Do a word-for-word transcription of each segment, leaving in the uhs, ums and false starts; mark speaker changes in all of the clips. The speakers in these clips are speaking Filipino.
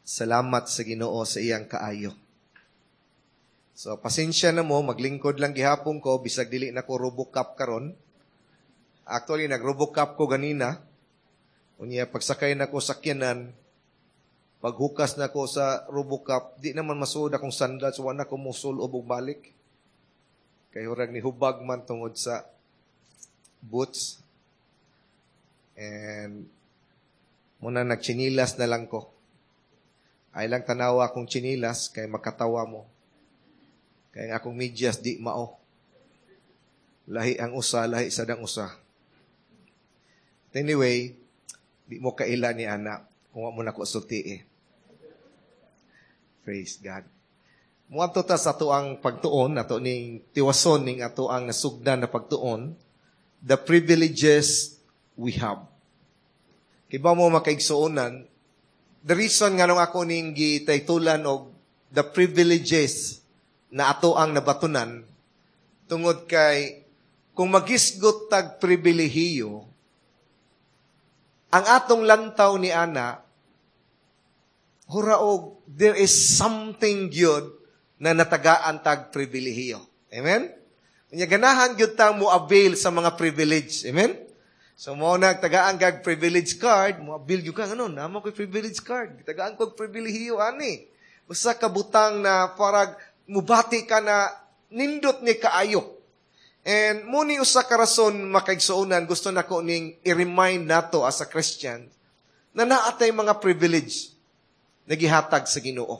Speaker 1: Salamat sa Ginoo sa iyang kaayo. So, pasensya na mo, maglingkod lang gihapon ko, bisag dili na ko Robocop karon. Actually, nag-Robocop ko ganina. Unya, pagsakay na ko sakyanan, paghukas na ko sa Robocop, di naman masuod akong sandal, so wala ko musul o balik. Kaya hurag ni hubag man tungod sa boots. And muna nagchinilas na lang ko. Ay lang tanawa akong chinilas, kay makatawa mo. Kaya akong medyas di mao. Lahi ang usa, lahi sadang usa. Anyway, di mo kaila ni ana, kung mo na ko sulti eh. Praise God. Muadto ta sa ato ang pagtuon, ato ning tiwason ning ato ang nasugdan na pagtuon, the privileges we have. Kiba mo makaigsuonan, the reason nga nung ako ning gitaytulan og the privileges na ato ang nabatunan, tungod kay kung magisgot tag pribilehiyo, ang atong lantaw ni ana, huraog, there is something good na natagaan tag pribilehiyo. Amen? Kanya ganahan gyud ta mo avail sa mga privilege. Amen? So mo nagtagaan kag privilege card, mo avail gyud ka nganon, namo ko privilege card. Tagaan ko pribilehiyo ani. Usa ka butang na parag mubati ka na nindot ni kaayo. And muni usa ka rason makaigsuonan gusto nako ning i-remind nato as a Christian na naatay mga privilege na gihatag sa Ginoo.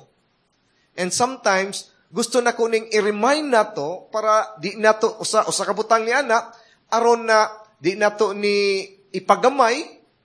Speaker 1: And sometimes gusto nako ning i-remind nato para di nato usa usa ka butang ni ana aron na di nato ni ipagamay,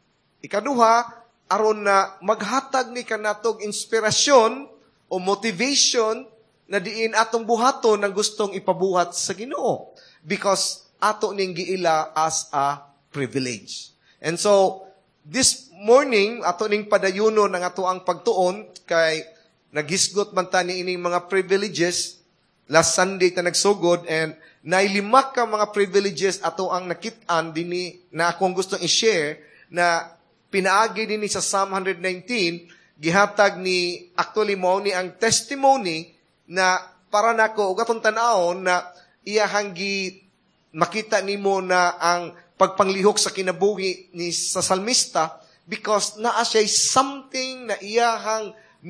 Speaker 1: ikaduha aron na maghatag ni kanatog inspirasyon o motivation na diin atong buhaton ang gustong ipabuhat sa Ginoo. Because ato ning giila as a privilege. And so, this morning, ato ning padayuno ng ato ang pagtuon, kay nagisgot man ta ni ining mga privileges, last Sunday ta nagsugod, and nailima ka mga privileges ato ang nakit-an dini na akong gustong i-share, na pinaagi dini sa Psalm one nineteen, gihatag ni, actually mo ni ang testimony na para nako ug atong tan-awon na iyahang gi makita nimo na ang pagpanglihok sa kinabuhi ni sa salmista because naa siya something na iyahang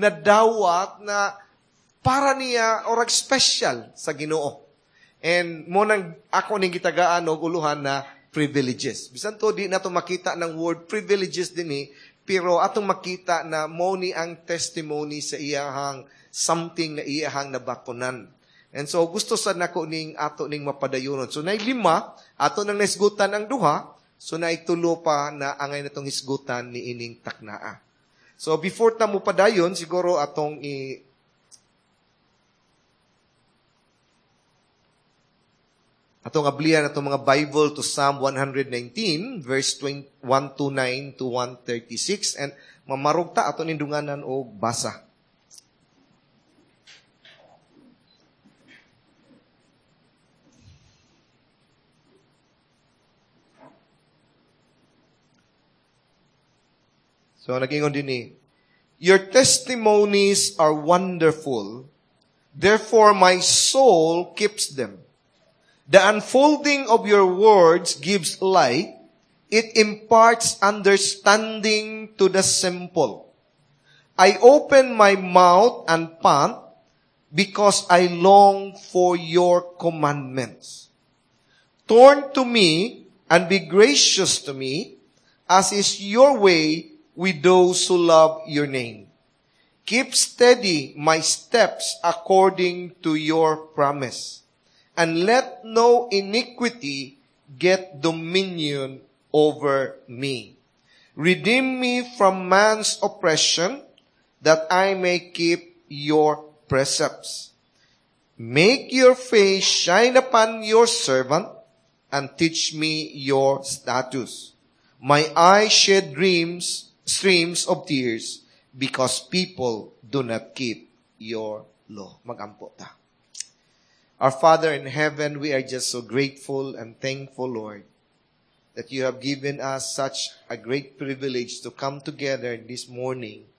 Speaker 1: nadawat na para niya orag special sa Ginoo. And mo nang ako ning gitagaan og uluhan na privileges. Bisan to di nato makita ng word privileges dinhi, pero atong makita na mo ni ang testimony sa iyahang something na iyahang nabatunan. And so, gusto sa nako ning ato ning mapadayonon. So, na lima, ato nang naisgutan ang duha, so na itulo pa na angay natong hisgutan ni ining taknaa. So, before ta mo padayon, siguro atong i... atong ablihan atong mga Bible to Psalm one nineteen, verse one twenty-nine to one thirty-six, and mamarog ta ato nindunganan o basa. So, nag-ingon din ni, your testimonies are wonderful, therefore my soul keeps them. The unfolding of your words gives light, it imparts understanding to the simple. I open my mouth and pant, because I long for your commandments. Turn to me and be gracious to me, as is your way with those who love your name. Keep steady my steps according to your promise, and let no iniquity get dominion over me. Redeem me from man's oppression, that I may keep your precepts. Make your face shine upon your servant, and teach me your statutes. My eyes shed dreams, streams of tears, because people do not keep your law. Magampo ta. Our Father in heaven, we are just so grateful and thankful, Lord, that you have given us such a great privilege to come together this morning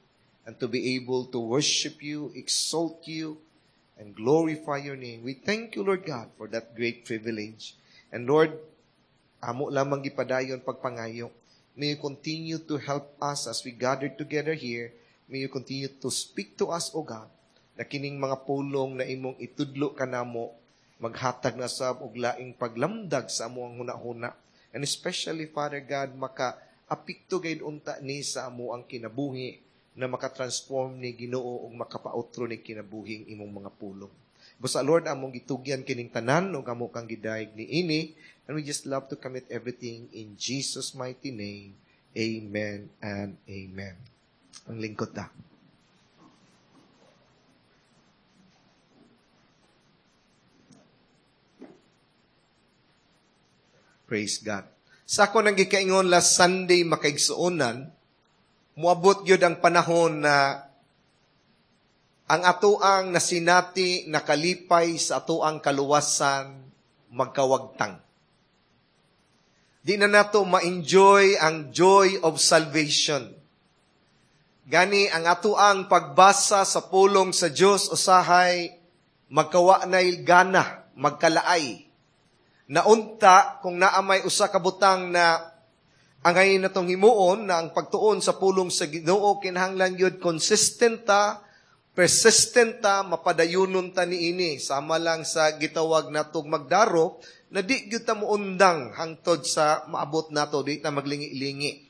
Speaker 1: and to be able to worship you, exalt you, and glorify your name. We thank you, Lord God, for that great privilege. And Lord, amo lamang gipadayon pagpangayo. May you continue to help us as we gather together here. May you continue to speak to us, O God, na kining mga pulong na imong itudlo kanamo, maghatag na sab og laing paglamdag sa amuang hunahuna. And especially, Father God, maka-apikto gayud unta ni sa amo ang kinabuhi na makatransform ni Ginoo ug makapautro ni kinabuhing imong mga pulong. Basta Lord, among gitugyan kining tanan ug amo kang gidayeg ni ini, and we just love to commit everything in Jesus' mighty name. Amen and amen. Ang lingkod ta. Praise God. Sa ako nang gikaingon last Sunday makaigsuonan, muabot gyud ang panahon na ang atoang nasinati nakalipay sa atoang kaluwasan magkawagtang. Di na nato ma-enjoy ang joy of salvation. Gani ang atoang pagbasa sa pulong sa Dios usahay magkawa nay gana, magkalaay. Naunta kung naamay usa ka butang na angay natong himuon na ang pagtuon sa pulong sa Ginoo kinahanglan gyud consistent ta, persistent ta, mapadayunon ta niini sama lang sa gitawag natong magdaro na di gyud ta muundang hangtod sa maabot nato di ta maglingi-lingi.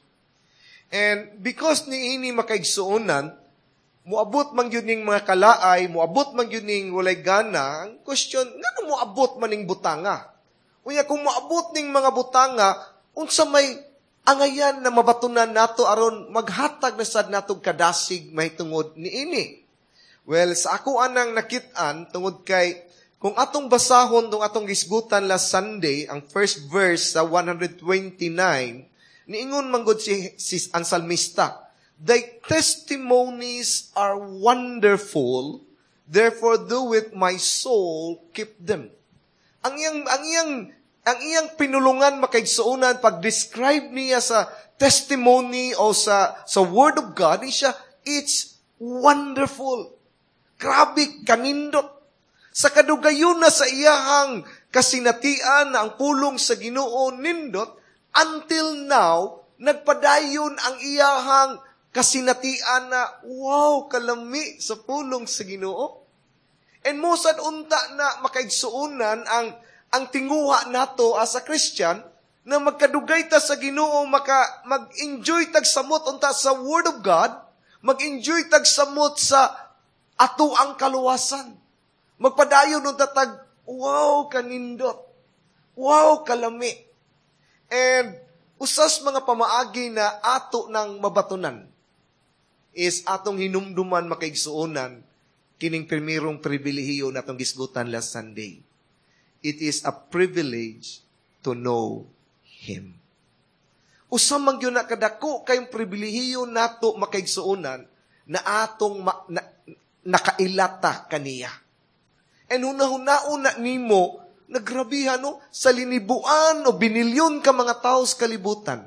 Speaker 1: And because niini makaigsuonan, muabot man gyud ning mga kalaay, muabot man gyud ning walay gana, ang question ngano muabot man ning butanga? Unya kung maabot ning mga butanga, unsa may angayan na mabatunan nato aron maghatag na sad natong kadasig mahitungod niini. Well, sa ako anang nakit-an tungod kay kung atong basahon tong atong gisgutan last Sunday, ang first verse sa one twenty-nine, niingon man gud si, si ang salmista, "Thy testimonies are wonderful, therefore do with my soul keep them." Ang iyang, ang iyang, ang iyang pinulungan makaigsuonan pag-describe niya sa testimony o sa, sa Word of God, siya, it's wonderful. Grabe, kanindot. Sa kadugayon na sa iyahang kasinatian na ang pulong sa Ginoo nindot, until now, nagpadayon ang iyahang kasinatian na, wow, kalami sa pulong sa Ginoo. And mosad unta na makaigsuonan ang ang tinguha nato as a Christian na magkadugay ta sa Ginoo, maka mag-enjoy tag samot unta sa Word of God, mag-enjoy tag samot sa ato ang kaluwasan. Magpadayon unta tag wow kanindot. Wow kalami. And usas mga pamaagi na ato nang mabatunan is atong hinumduman makaigsuonan kining primerong pribilehiyo natong gisgutan last Sunday. It is a privilege to know Him. Usa man gyud na kadako kayong pribilehiyo nato makaigsuonan na atong ma, na, nakailata kaniya. And hunahunao na nimo nagrabihan no sa linibuan o binilyon ka mga tao sa kalibutan.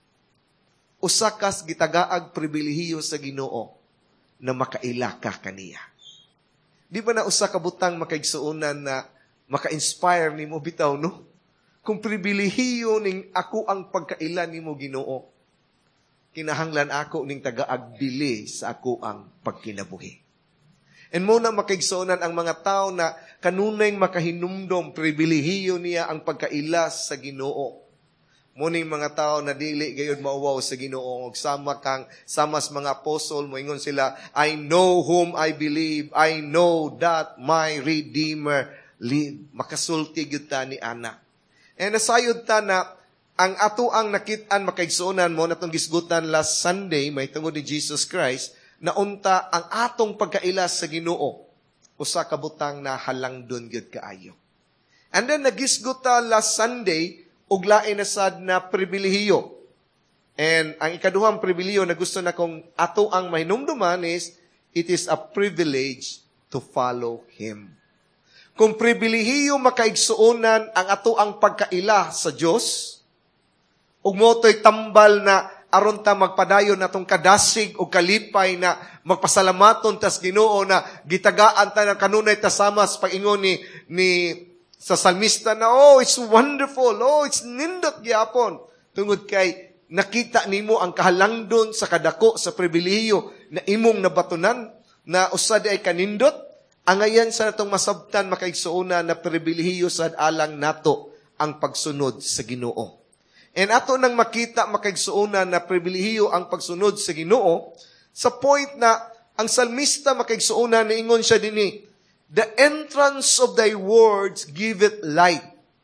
Speaker 1: Usa kas gitagaag pribilehiyo sa Ginoo na makaila ka kaniya. Di ba na usa ka butang makaigsuonan na maka-inspire nimo bitaw no? Kung pribilehiyo ning ako ang pagkaila nimo Ginoo, kinahanglan ako ning tagaagbili sa ako ang pagkinabuhi. And mo na makaigsuonan ang mga tao na kanunay makahinumdom pribilehiyo niya ang pagkaila sa Ginoo. Muning mga tao na dili gayud mauwaw sa Ginoo ug sama kang sama sa mga apostol moingon sila, I know whom I believe, I know that my Redeemer live. Makasulti gyud ta ni ana. And nasayod ta na ang ato ang nakit-an makaigsuonan mo natong gisgutan last Sunday may tungod ni Jesus Christ na unta ang atong pagkaila sa Ginoo usa ka butang na halangdon gyud kaayo. And then nagisgot ta last Sunday ug lain na sad na pribilehiyo. And ang ikaduhang pribilehiyo na gusto na kong ato ang mahinumduman is, it is a privilege to follow Him. Kung pribilehiyo makaigsuonan ang ato ang pagkaila sa Dios, ug mo to'y tambal na aron ta magpadayon natong kadasig o kalipay na magpasalamaton tas Ginoo na gitagaan ta na kanunay ta sama sa pag-ingon ni ni sa salmista na, oh, it's wonderful, oh, it's nindot gyapon. Tungod kay nakita nimo ang kahalangdon sa kadako sa pribilehiyo na imong nabatunan na usad ay kanindot. Angayan sa natong masabtan makaigsuuna na pribilehiyo sad alang nato ang pagsunod sa Ginoo. And ato nang makita makaigsuuna na pribilehiyo ang pagsunod sa Ginoo sa point na ang salmista makaigsuuna na ingon siya dinhi, the entrance of thy words giveth light.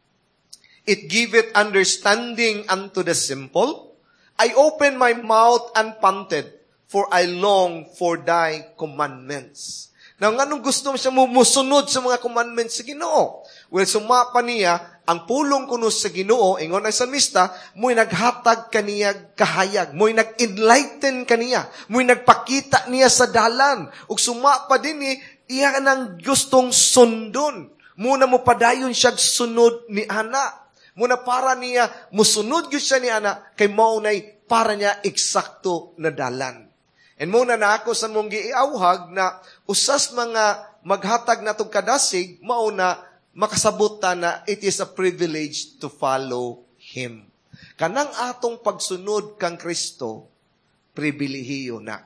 Speaker 1: It giveth understanding unto the simple. I opened my mouth and panted, for I long for thy commandments. Now, anong gusto mo siya musunod sa mga commandments sa Ginoo? Well, sumapa niya, ang pulong kuno sa Ginoo, ingon ang salmista, mo'y naghatag kaniya kahayag, mo'y nag-enlighten kaniya, mo'y nagpakita niya sa dalan. Ug sumapa din ni, iya nang gustong sundon. Muna mo padayon siya sunod ni ana. Muna para niya, musunod yun siya ni ana, kay maunay para niya eksakto na dalan. And muna na ako sa mong giiawhag na usas mga maghatag na itong kadasig, mauna makasabot ta na it is a privilege to follow Him. Kanang atong pagsunod kang Kristo, pribilehiyo na.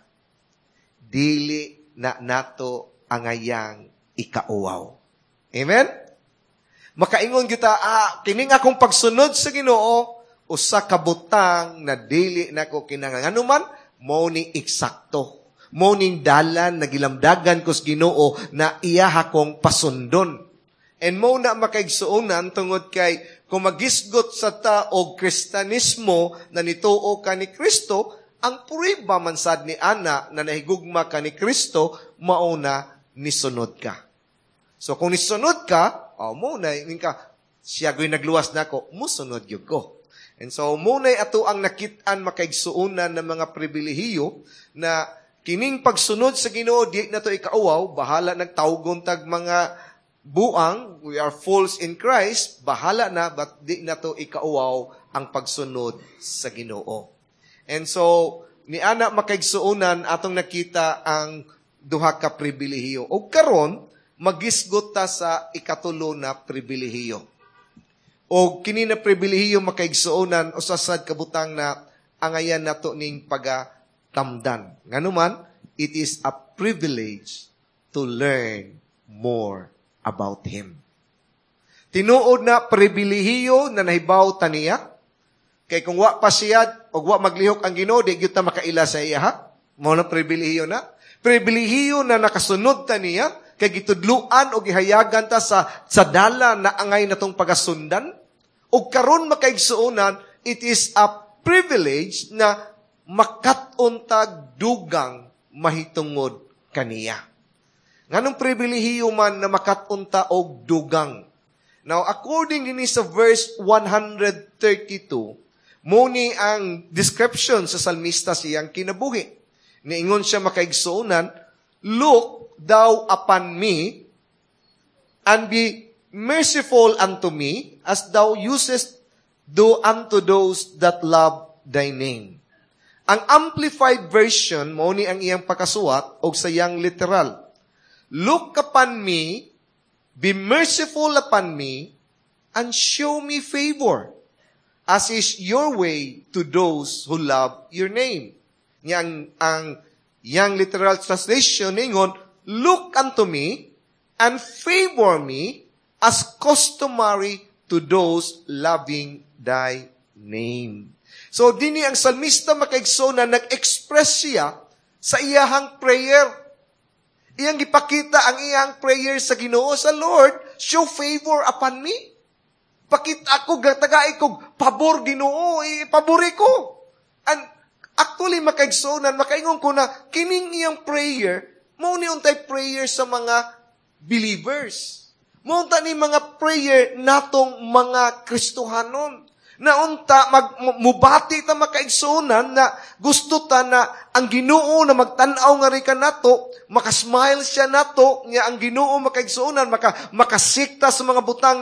Speaker 1: Dili na nato angayang ikauwaw. Amen? Makaingon kita, ah, kining akong pagsunod sa Ginoo, usa kabutang na dili nako kinahanglan. Ano man, mo ni eksakto. Mo ning dalan nagilamdagan ko sa Ginoo na iya akong pasundon. And mo na makaigsuonan tungod kay kung magisgot sa ta og Kristanismo na nituo ka ni Kristo, ang puriba man sad ni ana na nahigugma ka ni Kristo, mauna nisunod ka. So kung nisunod ka, oh, mo na ka siya goy nagluwas nako, musunod gyud ko. And so, muna'y ato ang nakitaan makaigsuunan ng mga pribilehiyo na kining pagsunod sa Ginoo, di na to ikauwaw, bahala nagtawgon tag mga buang, we are fools in Christ, bahala na, but di na to ikauwaw ang pagsunod sa Ginoo. And so, ni ana makaigsuunan, atong nakita ang duha ka pribilehiyo. O karon, magisgot ta sa ikatulo na pribilehiyo. O kini na pribilehiyo makaigsuonan o sasad kabutang na angayan nato ning pagatamdan. Nganuman, it is a privilege to learn more about Him. Tinuod na pribilehiyo na nahibaw taniya, kay kung wa pa siya o wa maglihok ang Ginoo, di gyud ta makaila sa iya ha. Mao na pribilehiyo na. Pribilehiyo na nakasunod taniya, kay gitudluan o gihayagan ta sa sa dala na angay natong pagasundan. O karon makaigsuonan, it is a privilege na makatuntag dugang mahitungod kaniya. Nganong pribilehiyo man na makatunta og dugang. Now, according din sa verse one thirty-two, muni ang description sa salmista siyang kinabuhi. Niingon siya makaigsuonan, look thou upon me and be merciful unto me, as thou usest do unto those that love thy name. Ang Amplified Version, mao ni ang iyang pakasuwat, o sa iyang literal. Look upon me, be merciful upon me, and show me favor, as is your way to those who love your name. Yang ang iyang literal translation, ningon, look unto me, and favor me, as customary to those loving thy name. So, dini ang salmista makaigso na nag-express siya sa iyahang prayer. Iyang ipakita ang iyahang prayer sa Ginoo sa Lord, show favor upon me. Pakita ako, gatagay ko, pabor Ginoo, ipabori ko. And actually, makaigso na, makaingon ko na, kining iyang prayer, mo ni untay prayer sa mga believers. Munta ni mga prayer natong mga Kristohanon. Na unta, mag, mubati ta makaigsunan na gusto ta na ang Ginoo na magtanaw nga rin ka nato, makasmile siya nato, niya ang Ginoo makaigsunan, maka, makasikta sa mga butang na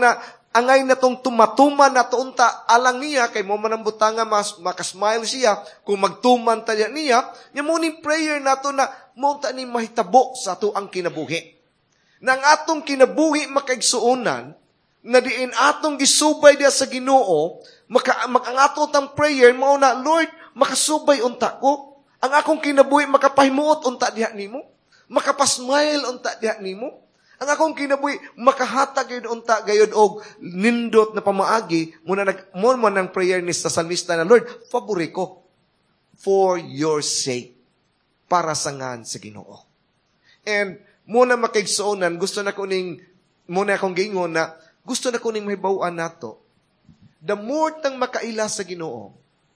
Speaker 1: angay na tong tumatuman na tuunta alang niya, kay mo man ang butanga, mas, makasmile siya, kung magtuman tayo niya, niya mo ni prayer na to na, mo ta ni mahitabo sa to ang kinabuhi. Nang atong kinabuhi makaigsuunan, na diin atong gisubay dia sa Ginoo, maka, maka ang atong tang prayer, mao na, Lord, makasubay unta ko. Ang akong kinabuhi makapahimuot unta diha nimo. Makapasmile unta diha nimo. Ang akong kinabuhi makahatag yun unta gayud og nindot na pamaagi muna nag mo man ng prayer ni sa salmista na, Lord, favori ko for your sake, para sa ngan sa Ginoo. And muna makaigsuonan, gusto na ko ning muna akong gingon na gusto na ko ning mahibaw-an nato. The more tang makaila sa Ginoo,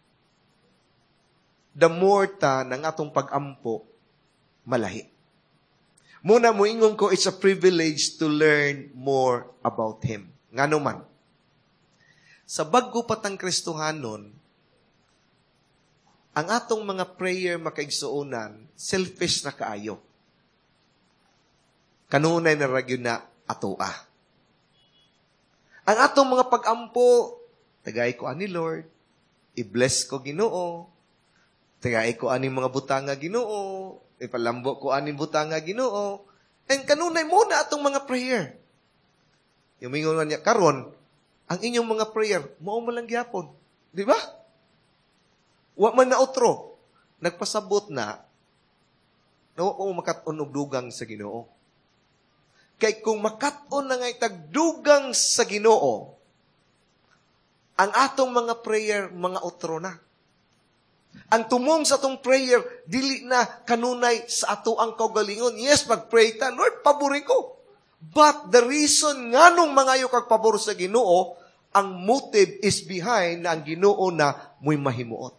Speaker 1: the more ta ng atong pag-ampo malahi. Muna mo ingon ko, it's a privilege to learn more about Him. Ngano man. Sa baggo patang Kristohanon, ang atong mga prayer makaigsuonan, selfish na kaayo. Kanunay na ragyo na atoa. Ang atong mga pag-ampo, tagay ko ani Lord, i-bless ko Ginoo, tagay ko ani mga butanga Ginoo, ipalambo ko ani butanga Ginoo, and kanunay muna atong mga prayer. Yung mingon niya, karon, ang inyong mga prayer, mao man lang gyapon. Di ba? Wa man na otro. Nagpasabot na, nawa ko makat-on og dugang sa Ginoo. Kay kung makat-on na ngay tagdugang sa Ginoo, ang atong mga prayer, mga otro na. Ang tumong sa atong prayer, dili na kanunay sa ato ang kaugalingon. Yes, mag-pray ta, Lord, pabori ko. But the reason nga nung mga kag pabor sa Ginoo, ang motive is behind na ang Ginoo na mo'y mahimuot.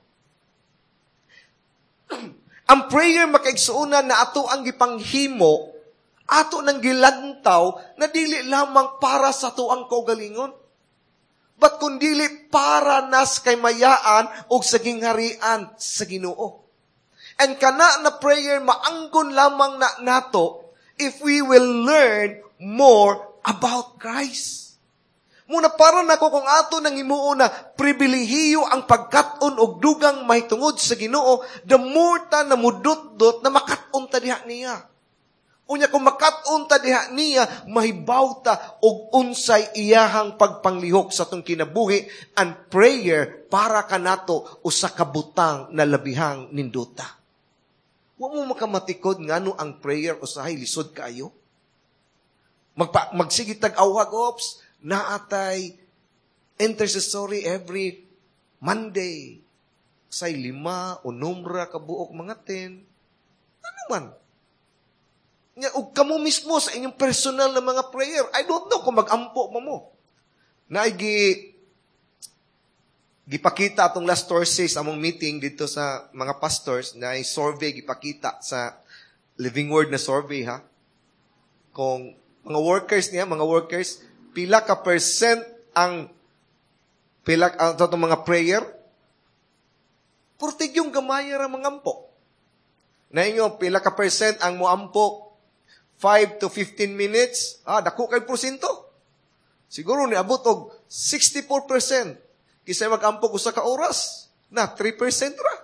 Speaker 1: Ang prayer makaigsuunan na ato ang gipanghimo, ato nang gilantaw, na dili lamang para sa ato ang kaugalingon. But kundili para nas kay mayaan o sa gingharian sa Ginoo. And kana na prayer maanggon lamang na nato if we will learn more about Christ. Muna para nako kung ato nang himuo na pribilehiyo ang pagkat-on og dugang mahitungod sa Ginoo, the more ta na mudot-dot na makat-on ta diha niya. Unya kung makat-on ta diha niya, mahibaw ta og unsay iyahang pagpanglihok sa tong kinabuhi, and prayer para kanato usa ka butang na labihang ninduta. Wa mo makamatikod ngano ang prayer usahay lisod kaayo. Magpa, magsige tag-awhag ops, naatay intercessory every Monday. Say lima o numra kabuok mga ten. Ano man? Ug kamo mismo sa inyong personal na mga prayer. I don't know kung mag-ampo mo mo. Na gi gipakita atong last Thursday sa among meeting dito sa mga pastors na ay survey gipakita sa Living Word na survey ha. Kung mga workers niya, mga workers, pila ka percent ang pila ang uh, mga prayer? Purtig yung gamaya ra mangampo. Na inyo pila ka percent ang moampo five to fifteen minutes, ah, dako kay porsyento. Siguro niabot og sixty-four percent. Kisay mag-ampog usa ka oras, na three percent ra.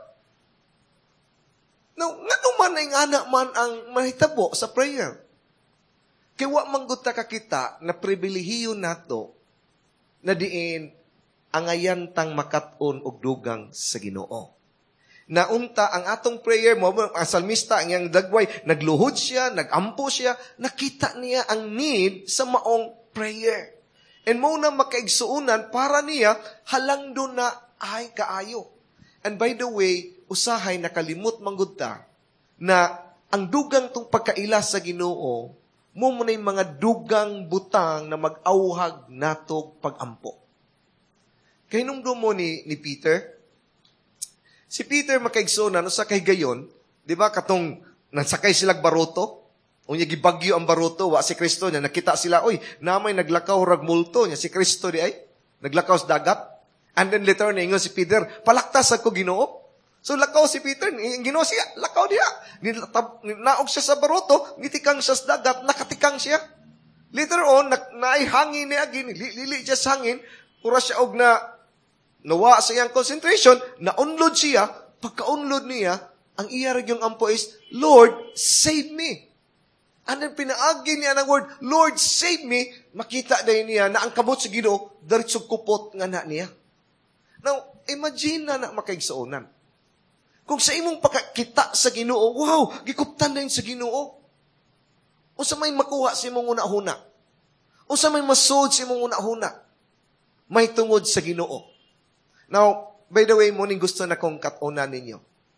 Speaker 1: Now, ngano man ay ana man ang mahitabo sa prayer. Kay wa man gud ta kakita na pribilehiyo nato na diin angayan tang makat-on og dugang sa Ginoo. Naunta ang atong prayer mo, ang salmista, ang iyang dagway, nagluhod siya, nagampo siya, nakita niya ang need sa maong prayer. And mo na makaigsuunan para niya, halang doon na ay kaayo. And by the way, usahay nakalimot manggod ta, na ang dugang tong pagkaila sa Ginoo, mo mo na yung mga dugang butang na mag-awhag natog pag-ampo. Kaya nung doon mo ni, ni Peter, si Peter makaigsunan, no, sa kay gayon, di ba, katong nasakay silang baruto, o niya gibagyo ang baruto, wa si Kristo niya, nakita sila, oy, namay naglakaw rag multo niya, si Kristo di ay, naglakaw sa dagat, and then later na ingon si Peter, palaktas ako Ginoo. So lakaw si Peter, Ginoo siya, lakaw diya, naog siya sa baruto, nitikang siya sa dagat, nakatikang siya. Later on, na, naay hangin niya, gini, lili siya sa hangin, pura siya og na, nawa sa iyang concentration, na-unload siya, pagka-unload niya, ang iya yung ampo is, Lord, save me. Anong pinaagi niya ng word, Lord, save me, makita dahil niya na ang kamot sa Ginoo, daritsog kupot nga na niya. Now, imagine na na makaigsuonan. Kung sa imong pakakita sa Ginoo, wow, gikuptan na yun sa Ginoo. O sa may makuha sa imong una-huna. O sa may masod sa imong una-huna. May tungod sa Ginoo. Now, by the way, muning gusto na kong katunan ninyo.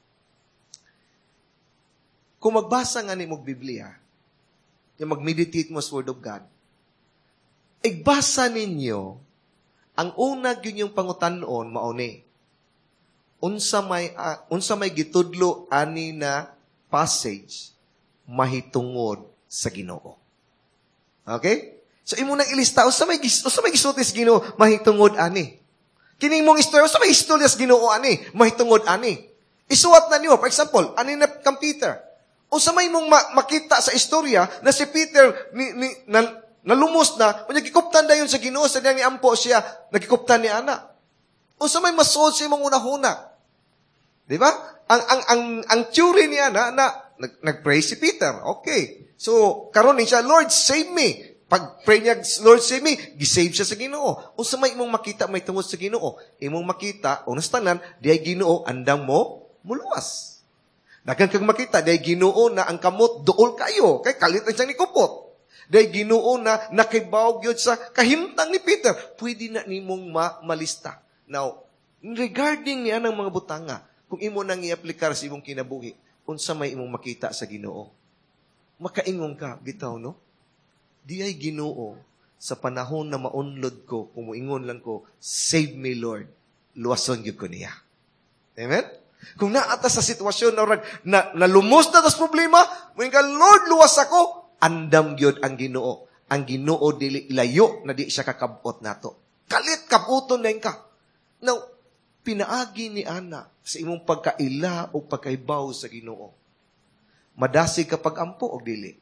Speaker 1: Kung magbasa nga ni mong Biblia, yung mag-meditate mo sa Word of God, igbasa ninyo, ang una yun yung pangutanon, mauni. Unsa may, uh, unsa may gitudlo ani na passage, mahitungod sa Ginoo. Okay? So, imo nang ilista, unsa may, unsa may gisulti sa Ginoo, mahitungod ani. Kining mong istorya, unsa may istorya sa Ginoo ani, mahitungod ani. Isuwat na niyo, for example, ani na kang Peter. Unsa may mong ma- makita sa istorya na si Peter ni, ni, na, nalumos na, kung nagkikuptan na yun sa Ginoo, sa niyang niampo siya, nagkikuptan ni Ana. Unsa may masod sa imong unahuna. Di ba? Ang, ang, ang, ang theory ni Ana, na, nag, nag-pray si Peter. Okay. So, karon ni siya, Lord, save me. Pag pray niya, Lord, save me, gisave siya sa Ginoo. Unsa may imong makita, may tungod sa Ginoo. Imong makita, unas tanan, di ay Ginoo, andang mo, muluwas. Dagan kang makita, di ay Ginoo na ang kamot, dool kayo. Kay kalit ang siyang nikupot. Di ay Ginoo na nakibawag yun sa kahimtang ni Peter. Pwede na nimong ma- malista. Now, regarding niya ng mga butanga, kung imo nang i-aplikar sa imong kinabuhi, unsa may imong makita sa Ginoo. Makaingon ka, bitaw, no? Di ay Ginoo, sa panahon na maunlod ko, kung muingon lang ko, save me, Lord, luwason yun ko niya. Amen? Kung naata sa sitwasyon na, na, na lumos na tas problema, muing ka, Lord, luwas ako, andam yun ang Ginoo. Ang Ginoo, dili layo na di siya kakabot nato. Kalit, kaputon na yun ka. Now, pinaagi ni Ana sa imong pagkaila o pagkaibaw sa Ginoo. Madasi kapag ampo o dili?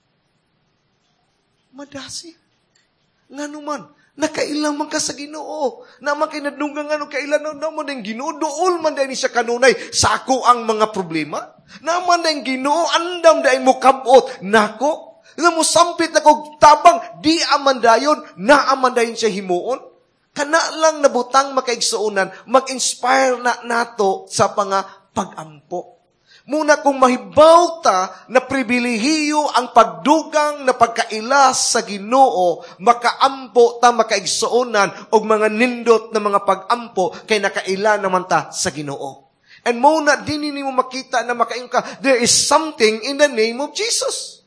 Speaker 1: Madasi. Nga naman, nakailang man ka sa Ginoo. Naman kinadungan nga nung kailan naman ng Ginoo. Dool man dahil siya kanunay. Sako ang mga problema. Naman dahil Ginoo, andam dahil mo kabot. Nako, nga mo sampit na kog tabang, di aman dayon, na aman dayon siya himuon. Kana lang nabutang makaigsuunan, mag-inspire na nato sa panga pag-ampo. Muna kung mahibaw ta na pribilehiyo ang pagdugang na pagkailas sa Ginoo, makaampo ta makaigsuonan og mga nindot na mga pag-ampo kay nakaila naman ta sa Ginoo. And muna din mo makita na makaing ka, there is something in the name of Jesus.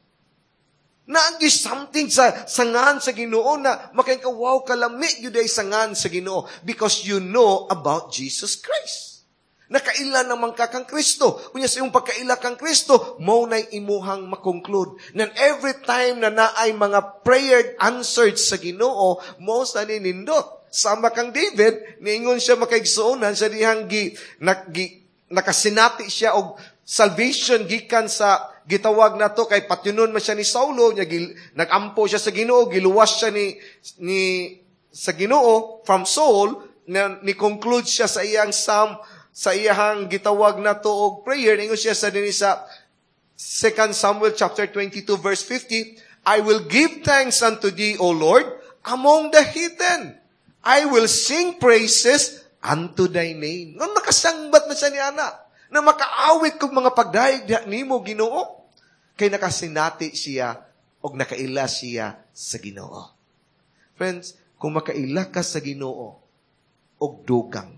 Speaker 1: Naagi something sa sangan sa Ginoo na makaing ka, wow, kalami yun ay sangan sa Ginoo because you know about Jesus Christ. Nakaila naman ka kang Kristo. Kunya sa iyong pagkaila kang Kristo, mo na'y imuhang makonclude. And every time na naay mga prayer answered sa Ginoo, mo sa ninindot. Sama kang David, niingon siya makaigsuonan, siya dihang gi, nak, gi, nakasinati siya og salvation gikan sa gitawag na to kay patyunon man siya ni Saulo, niya, gil, nag-ampo siya sa Ginoo, giluwas siya ni, ni sa Ginoo from Saul, na ni-conclude siya sa iyang Psalm sa iyahang gitawag na to og prayer, ingon siya sa dinhi sa Second Samuel chapter twenty-two verse fifty, I will give thanks unto thee, O Lord, among the heathen. I will sing praises unto thy name. Nung nakasangbat na siya ni Ana, na makaawit kong mga pagdaig nimo Ginoo, kay nakasinati siya og nakaila siya sa Ginoo. Friends, kung makaila ka sa Ginoo og dugang,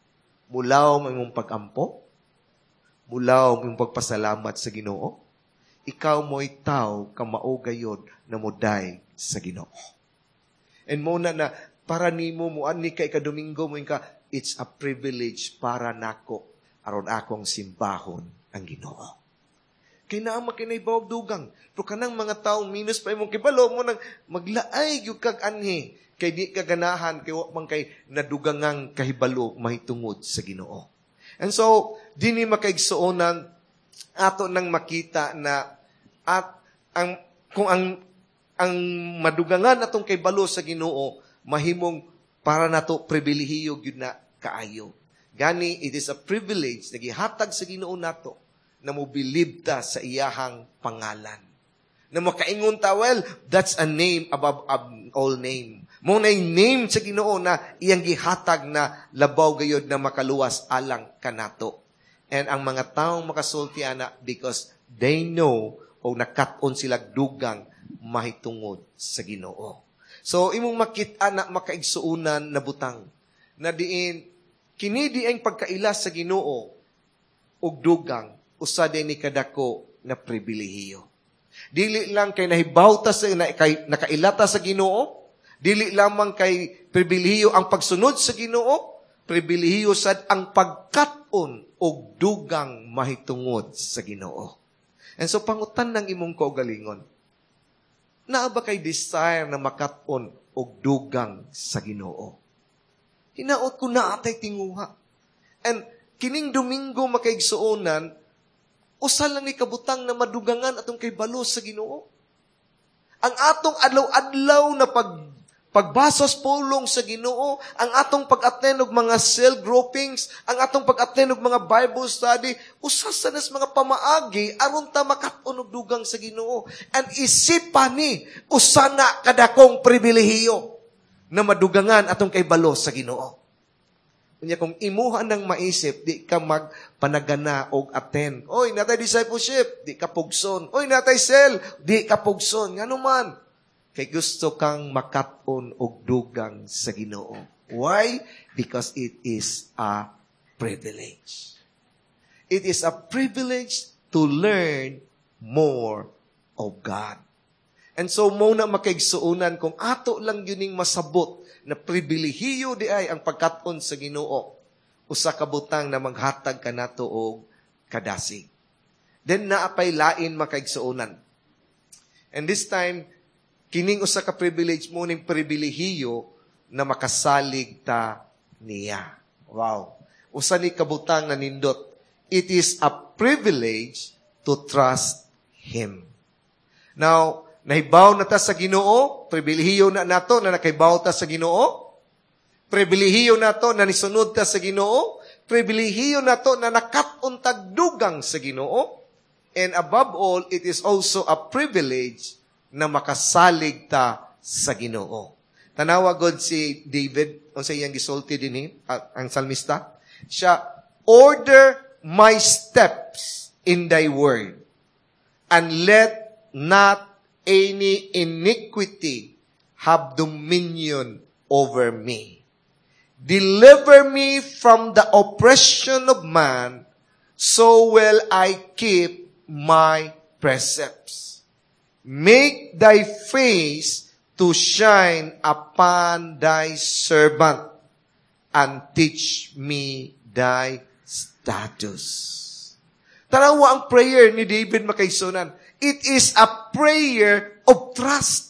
Speaker 1: mulaw mo imong pag-ampo, mulaw mo imong pagpasalamat sa Ginoo, ikaw mo'y tao ka maugayod na muday sa Ginoo. And muna na, para nimo mo, ani kay kadomingo mo ka, it's a privilege para nako, aron akong simbahon ang Ginoo. Kay naman kinaibaw dugang, pero kanang mga taong minus pa imong kibalo mo nang maglaay yung kag anhi, kay di ka ganahan, kay wak man kay nadugangang kahibalo mahitungod sa Ginoo. And so, dini makaigsuonan ato nang makita na at ang kung ang ang madugangan atong kay balo sa Ginoo mahimong para nato pribilehiyo gyud na kaayo. Gani it is a privilege na gihatag sa Ginoo nato na mobilib ta sa iyahang pangalan. Na makaingon ta, well, that's a name above all name. Mo na name sa Ginoo na iyang gihatag na labaw gayud na makaluwas alang kanato. And ang mga taong makasulti ana because they know o nakat-on sila dugang mahitungod sa Ginoo. So imong makita na makaigsuunan na butang na diin kini di ang pagkaila sa Ginoo ug dugang usa din ni kadako na pribilehiyo. Dili lang kay nahibawta sa na, kay nakailata sa Ginoo, dili lamang kay pribilehiyo ang pagsunod sa Ginoo, pribilehiyo sad ang pagkat-on og dugang mahitungod sa Ginoo. And so pangutan ng imong kaugalingon, naa ba kay desire na makat-on og dugang sa Ginoo? Hinaot ko na atay tinguha. And kining Domingo makaigsuonan, usa lang ni kabutang na madugangan atong kay balo sa Ginoo. Ang atong adlaw-adlaw na pag pagbasos pulong sa Ginoo, ang atong pag-attend og mga cell groupings, ang atong pag-attend og mga Bible study, usa sa nas mga pamaagi aron ta makat-on og dugang sa Ginoo. And isipan ni usa na kadakong pribilehiyo na madugangan atong kay balo sa Ginoo. Kanya kung imuha ng maisip, di ka magpanagana og attend. Oy, natay discipleship, di ka pugson. Oy, natay cell, di ka pugson. Nga naman. Kay gusto kang makat-on og dugang sa Ginoo. Why? Because it is a privilege. It is a privilege to learn more of God. And so, muna makaigsuunan kung ato lang yuning masabot na pribilehiyo di ay ang pagkat-on sa Ginoo. Usa ka butang na maghatag kanato og kadasig. Then naapay lain makaigsuunan. And this time, kining usa ka privilege mo ning pribilehiyo na makasalig ta niya. Wow. Usa ni kabutang na nindot. It is a privilege to trust Him. Now, nahibaw na ta sa Ginoo, pribilehiyo na nato na nakaibaw ta sa Ginoo. Pribilehiyo nato na nisunod ta sa Ginoo. Pribilehiyo nato na nakat-on tagdugang sa Ginoo. And above all, it is also a privilege na makasalig ta sa Ginoo. Tanawa God si David, o sa iyang gisulti dinhi, ang salmista. Siya, order my steps in thy word, and let not any iniquity have dominion over me. Deliver me from the oppression of man, so will I keep my precepts. Make thy face to shine upon thy servant, and teach me thy statutes. Tanawa ang prayer ni David makaisunan. It is a prayer of trust.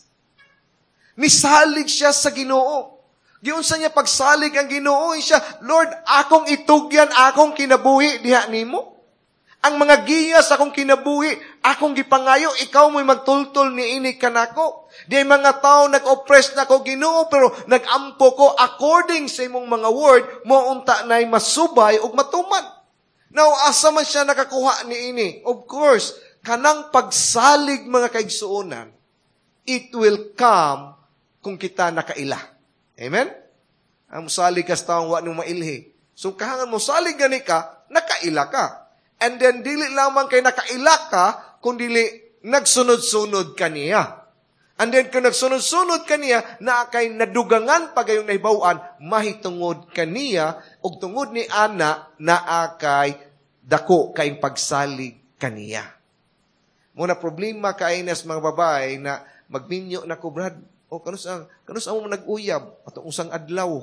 Speaker 1: Nisalig siya sa Ginoo. Giunsa niya pagsalig ang Ginoo siya, Lord, akong itugyan, akong kinabuhi diha nimo. Ang mga giyas akong kinabuhi, akong gipangayo, ikaw mo'y magtultol ni ini kanako. Di mga tao nag-oppress na ko Ginoo, pero nag-ampo ko according sa imong mga word, mo unta na'y masubay ug matuman. Now, asa man siya nakakuha ni ini? Of course, kanang pagsalig mga kaigsuonan, it will come kung kita nakaila. Amen? Ang musalig ka sa taong wa nung mailhi. So, kahangan mo salig gani ka, nakaila ka. And then, dili lamang kay nakaila ka, kung dili nagsunod-sunod ka niya. And then, kung nagsunod-sunod ka niya, na kay nadugangan pa gayong naibawaan, mahitungod ka niya, ug tungod ni ana, na kay dako kayong pagsalig ka niya. Muna problema kainas mga babae na magminyo na ko, Brad, o kanus ang, kanus ang mo nag-uyab, atong usang adlaw.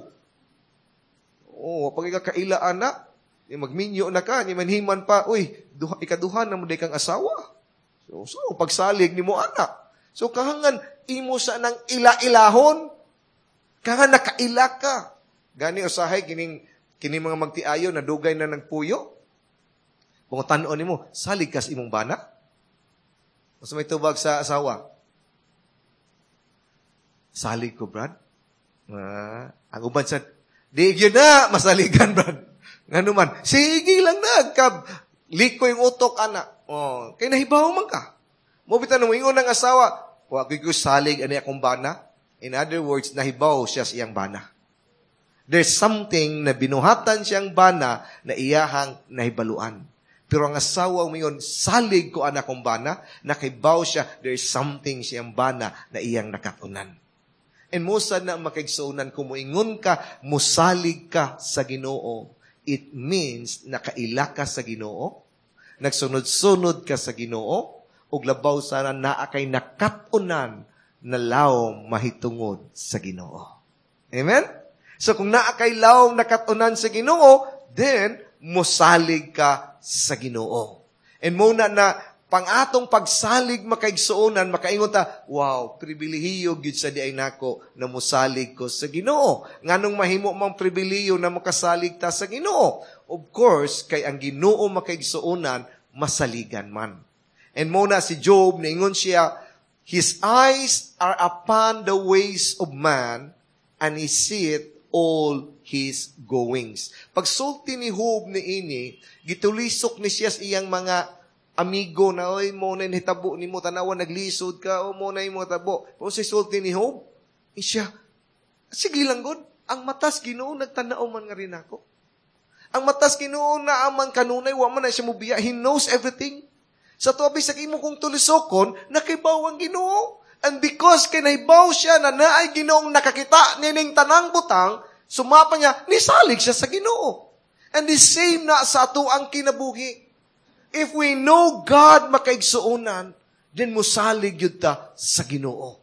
Speaker 1: O, pag ikakaila ana, Ni magminyo na ka, ni manhiman pa, uy, duha, ikaduhan na mo day kang asawa. So, so pagsalig ni mo anak. So, kahangan, imo sa nang ila-ilahon. Kahangan nakaila ka. Gani usahay, kining, kining mga magtiayo, na dugay na ng puyo. Kung tanon ni mo, salig kas imong bana. Mas may tubag sa asawa. Salig ko, Brad. Ah, ang uban sa, di yun na, masaligan, Brad. Nga naman, sige lang na, kab, liko yung utok, anak. Oh, kaya nahibaw man ka. Mubita nung ingon ng asawa, wag ko salig, ani akong bana. In other words, nahibaw siya siyang bana. There's something na binuhatan siyang bana na iyahang nahibaluan. Pero ang asawa mo yun, salig ko anak kong bana, nakibaw siya, there's something siyang bana na iyang nakatunan. And musa na makigsunan, kung muingon ka, musalig ka sa Ginoo, it means nakaila ka sa Ginoo, nagsunod-sunod ka sa Ginoo, ug labaw sana naa kay nakatunan na lawom mahitungod sa Ginoo. Amen? So kung naa kay lawom nakatunan sa Ginoo, then mosalig ka sa Ginoo. And muna na pang-atong pagsalig makaigsuonan, makaingon ta, wow, pribilehiyo gyud sa diay nako na mosalig ko sa Ginoo. Nganong mahimo mang pribilehiyo na makasalig ta sa Ginoo? Of course, kay ang Ginoo makaigsuonan, masaligan man. And muna si Job, naingon siya, his eyes are upon the ways of man, and he seeth all his goings. Pag sulti ni Job ni ini, gitulisok ni siya sa iyang mga amigo na, oy, mo na hitabo ni mo, tanawa, naglisod ka, o mo na mo tabo. Pero si sulti ni Job, siya, sige lang God, ang matas Ginoo, nagtanaw man nga rin ako. Ang matas Ginoo na amang kanunay, wa man na siya mubiya, he knows everything. Sa tuwabi sa imo kong tulisokon, nakibaw ang Ginoo. And because kinaibaw siya na naay Ginoong nakakita nining tanang butang, sumapa niya, nisalig siya sa Ginoo. And the same na sa ato ang kinabuhi. If we know God makaigsuonan, then musalig yun ta sa Ginoo.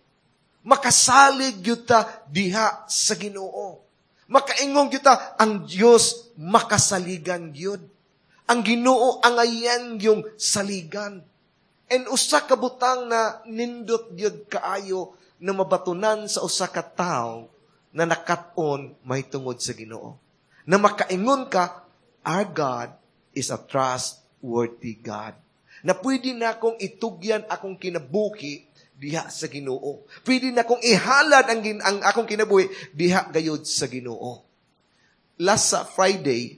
Speaker 1: Makasalig yun ta diha sa Ginoo. Makaingong yun ta, ang Diyos makasaligan yun. Ang Ginoo ang ayan yung saligan. And usa ka butang na nindot gyud kaayo na mabatunan sa usa ka tawo na nakat-on mahitungod sa Ginoo. Na makaingon ka, our God is a trustworthy God. Na pwede na akong itugyan akong kinabuhi diha sa Ginoo. Pwede na akong ihalad ang, ang akong kinabuhi diha gayud sa Ginoo. Last sa Friday,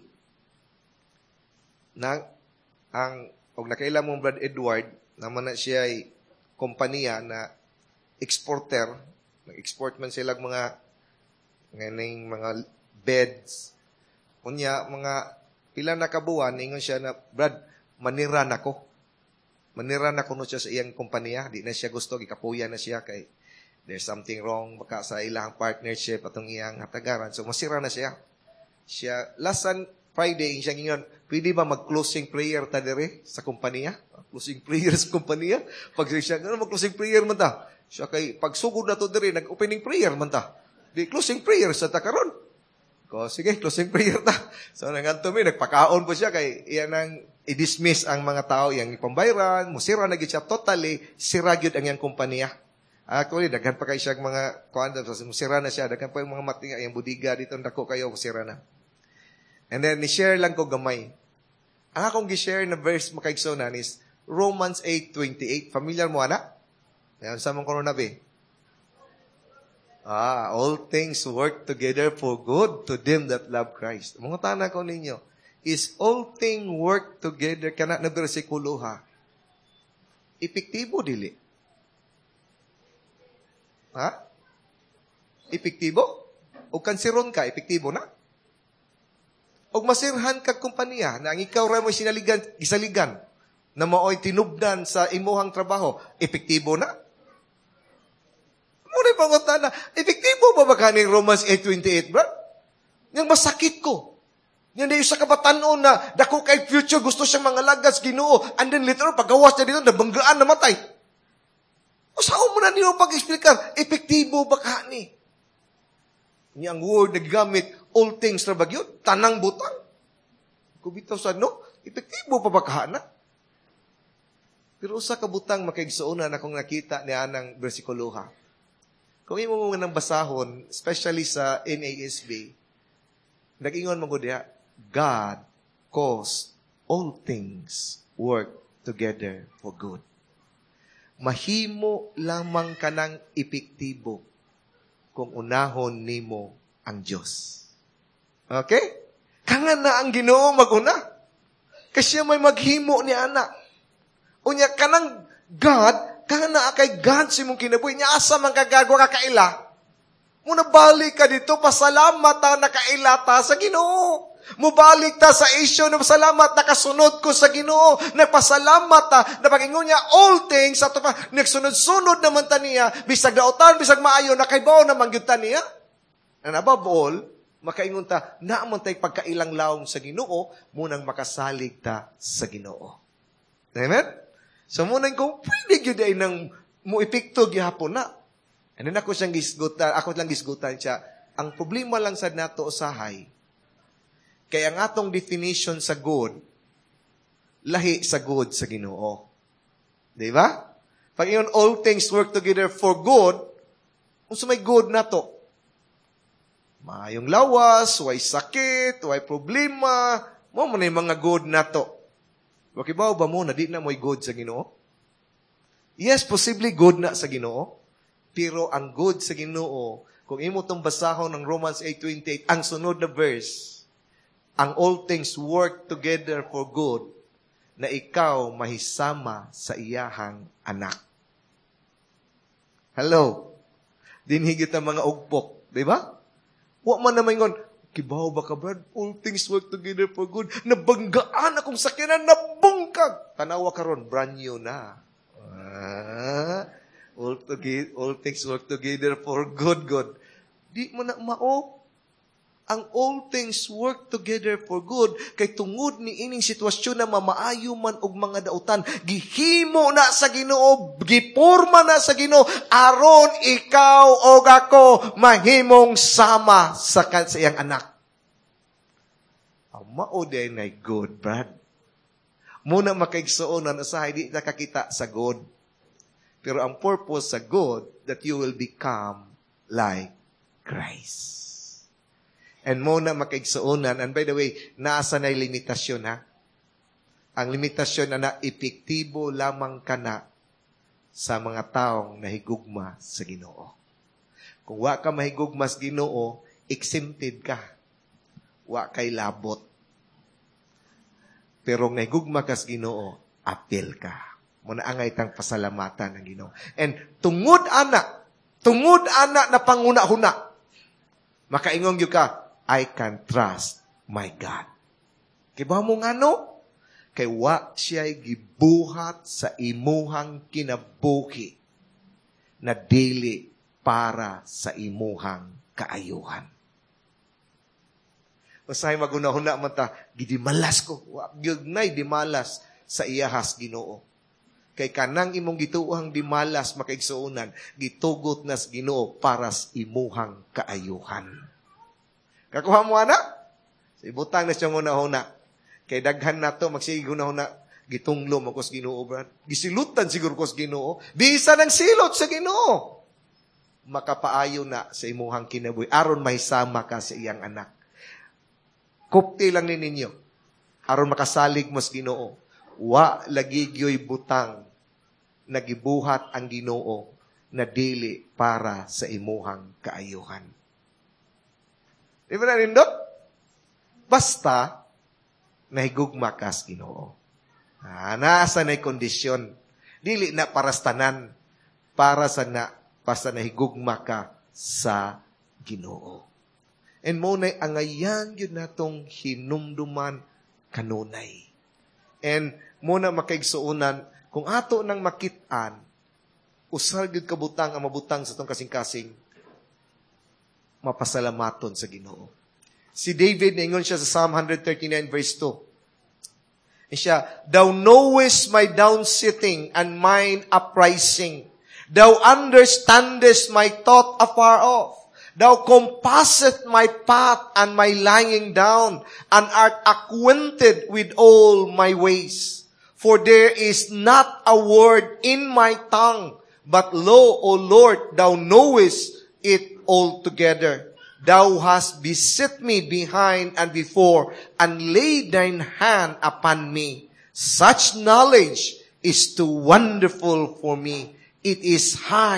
Speaker 1: na ang og nakailam mong Brad Edward, naman na siya ay kompanya na exporter. Nag-export man sila mga nganing mga beds. Kunya, mga pila na kabuan, ingon siya na, Brad, maniran ako. Maniran ako no siya sa iyang kompanya. Di na siya gusto, gikapuya na siya kay there's something wrong baka sa ilang partnership atong iyang hatagaran. So, masira na siya. Siya, last Friday, siya ingon, pwede ba mag-closing prayer ta dire sa kompanya? Closing prayer sa kompanya? Pag siya, ano mag-closing prayer man ta? Siya kay, pag sugod na to dire, nag-opening prayer man ta. Di, closing prayer sa takaron. Ko, sige, closing prayer ta. So, nanganto mi, nagpakaon po siya kay, iyan ang i-dismiss ang mga tao, iyang ipambayran, musira na gid siya, totally, sira gyud ang iyang kompanya. Actually, daghan pa kay siya mga, kuan, musira na siya, daghan pa yung mga matinga, yung budiga dito, dako kayo, musira na. And then, ni-share lang ko gamay. Ang akong gi-share na verse makaigsunan is Romans eight twenty-eight. Familiar mo, anak? Ayan, sa mong kono na, be? Ah, all things work together for good to them that love Christ. Mga tanah ko ninyo, is all things work together, kana na bersikulo ha? Epektibo, dili? Ha? Epektibo? O kansiron ka, epektibo na? O masirhan kag kumpanya na ang ikaw ra mo sinaligan, gisaligan na maoy tinubdan sa imuhang trabaho, epektibo na? Muna pangutan na, epektibo ba ba kaning Romans eight twenty-eight, bro? Yang masakit ko. Yang di sa kabatanon na dako kay future gusto siyang mga lagas Ginoo, and then later pagawas niya dito nabanggaan namatay. O saan mo na niyo pag-explicar, epektibo ba kani? Niya ang word naggamit, all things na bagyo, tanang butang. Kubitaw sa no, epektibo pa ba kahana? Pero usa ka butang makaigsuonan akong nakita niya ng bersikuloha. Kung imo mo nang basahon, especially sa N A S B, nag-ingon mo diha, God caused all things work together for good. Mahimo lamang kanang epektibo kung unahon nimo ang Diyos. Okay? Kangan na ang Ginoo maguna. Kasi may maghimo ni anak. Unya, kanang God, kangan na kay God si mong kinabuhi. Niya asa man kagagawa ka kaila. Muna balik ka dito, pasalamat ta nakaila ta sa Ginoo. Mubalik ta sa issue na pasalamat, nakasunod ko sa Ginoo. Nagpasalamat ta, napagingon niya all things, at nagsunod-sunod naman ta niya, bisag dautan, bisag maayo, nakaibaw naman yun ta niya. And above all, makaingon ta, naamon tayo pagkailang laong sa Ginoo, munang makasalig ta sa Ginoo. Amen? So munang kung pwede yun ay nang muipikto gihapon na. And then ako siyang gisgutan, ako lang gisgutan siya, ang problema lang sa nato usahay, kaya ang atong definition sa good, lahi sa good sa Ginoo. Di ba? Pag yun, all things work together for good, kung sa may good na to, maayong lawas, way sakit, way problema, mo mo na yung mga good na to. Wakibaw ba mo na di na mo'y good sa Ginoo? Yes, possibly good na sa Ginoo, pero ang good sa Ginoo, kung imo tong basahon ng Romans eight twenty-eight, ang sunod na verse, ang all things work together for good, na ikaw mahisama sa iyahang anak. Hello? Dinhigit ang mga ugpok. Di ba? Wa man naman yun, kibaw ba ka, Brad? All things work together for good. Nabanggaan akong sakyanan, nabungkag. Tanawa ka ron, brand new na. Ah, all, together, all things work together for good, good. Di mo na mao. Ang all things work together for good, kay tungod ni ining sitwasyon na mamaayo man og mga dautan, gihimo na sa Ginoo, giporma na sa Ginoo, aron ikaw og ako mahimong sama sa sa iyang anak. Ang mao day na good, Brad. Muna makaigsuonan usahay di ta kakita sa good. Pero ang purpose sa good, that you will become like Christ. And muna makaigsuonan, and by the way, naasa na'y limitasyon, ha? Ang limitasyon na na epektibo lamang ka na sa mga taong nahigugma sa Ginoo. Kung wa ka mahigugma sa Ginoo, exempted ka. Wa kay labot. Pero kung nahigugma ka sa Ginoo, appeal ka. Muna angay tang pasalamatan ng Ginoo. And tungod anak, tungod anak na panguna-huna, makaingong yung ka, I can trust my God. Kiba mo nga no? Kay wa siya'y gibuhat sa imuhang kinabuhi na dili para sa imuhang kaayuhan. Usahay magunahuna man ta, gidimalas ko. Wa gyud nay dimalas sa iyahas Ginoo. Kay kanang imong gituohang dimalas makaigsuonan, gitugot nas Ginoo para sa imuhang kaayuhan. Kakuha mo, anak? Sa ibutang na siyang una-una. Kay daghan na to, magsige una-una, gitunglo mo ko sa Ginoo, Brad. Gisilutan siguro ko sa Ginoo. Bisa ng silot sa Ginoo. Makapaayo na sa imuhang kinabuhi. Aron mahisama ka sa iyang anak. Kupti lang ni ninyo. Aron makasalig mo sa Ginoo. Wa lagi gyoy butang nagibuhat ang Ginoo na dili para sa imuhang kaayuhan. Di ba na nindot? Basta, nahigugma ka sa Ginoo. Ah, nasa na'y kondisyon. Dili na parastanan, para sa na, basta nahigugma ka sa Ginoo. And muna'y angayan yun natong hinumduman kanunay. And muna makaigsuunan, kung ato nang makitaan, usal yun kabutang ang mabutang sa tong kasing-kasing, mapasalamaton sa Ginoo. Si David, naingon siya sa Psalm one thirty-nine verse two. E siya, Thou knowest my down-sitting and mine uprising. Thou understandest my thought afar off. Thou compassest my path and my lying down, and art acquainted with all my ways. For there is not a word in my tongue, but lo, O Lord, thou knowest it altogether. Thou hast beset me behind and before, and laid thine hand upon me. Such knowledge is too wonderful for me. It is high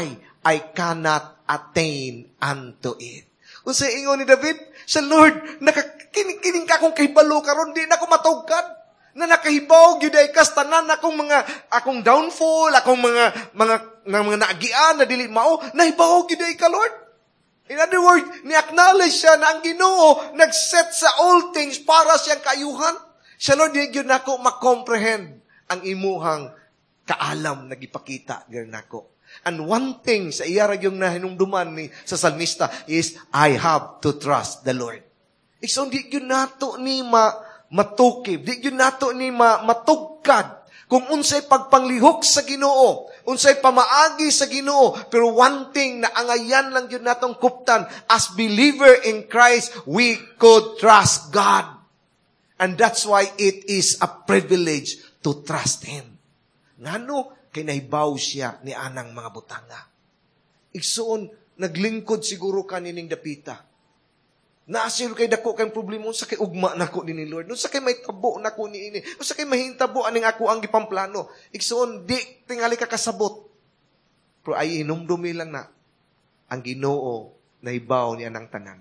Speaker 1: I cannot attain unto it. Kung sa ingon ni David, sa Lord, nakakining-kining ka akong kahibalo karon, di na ako matugkad. Na nakahibaw, gyuday kas tanan akong mga, akong downfall, akong mga, mga, mga, mga naagian, na dili mao, nahibaw gyuday ka, Lord. In other words, ni-acknowledge siya na ang Ginoo nag-set sa all things para siyang kaayuhan. Siya, Lord, di yun ako makomprehend ang imuhang kaalam na gipakita gyud nako. And one thing sa iya ra yung nahinungduman ni sa salmista is I have to trust the Lord. Ikson di gyud nato ni ma matukib, di gyud nato ni ma matugkad kung unsay pagpanglihok sa Ginoo, unsay pamaagi sa Ginoo, pero one thing na angayan lang gyud natong kuptan as believer in Christ, we could trust God. And that's why it is a privilege to trust Him. Ngano? Kay nahibaw siya ni anang mga butanga. Igsoon, naglingkod siguro ka nining dapita. Naasir kay dako kay problema, sa kay ugma nako ni Lord. Sa kay may tabo nako ni ini. Sa kay mahintabo aning ako ang gipamplano. Igsoon, di tingali ka kasabot. Pero ay inumdumi lang na ang Ginoo nahibaw niya ng tanan.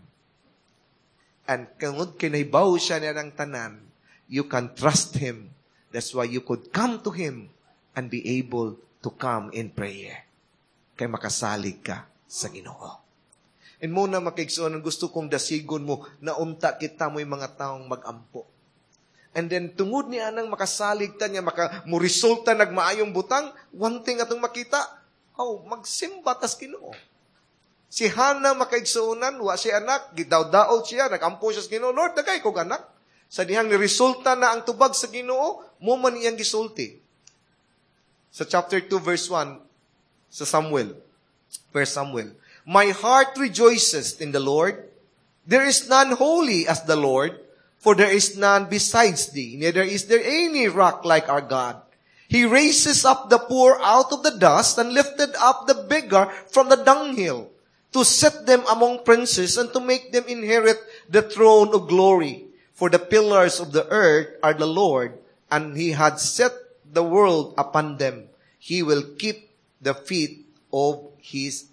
Speaker 1: And kung kay nahibaw siya niya ng tanan, you can trust Him. That's why you could come to Him and be able to come in prayer. Kay makasalig ka sa Ginoo. And muna makaigsoon, gusto kong dasigon mo na unta kita mo yung mga taong mag-ampo. And then tungod niya nang makasalig ta niya, maka, mo resulta nagmaayong butang, one thing atong makita, oh, magsimba tas Ginoo. Si Hannah makaigsoonan, wa si anak, gidaw-daot siya, nag-ampo siya sa Ginoo, Lord, dagay kog anak. Sa dihang ni resulta na ang tubag sa Ginoo, mo man iyang gisulti. Sa chapter two, verse one, sa Samuel, First Samuel, my heart rejoices in the Lord. There is none holy as the Lord, for there is none besides thee, neither is there any rock like our God. He raises up the poor out of the dust and lifted up the beggar from the dunghill, to set them among princes and to make them inherit the throne of glory. For the pillars of the earth are the Lord, and He had set the world upon them. He will keep the feet of His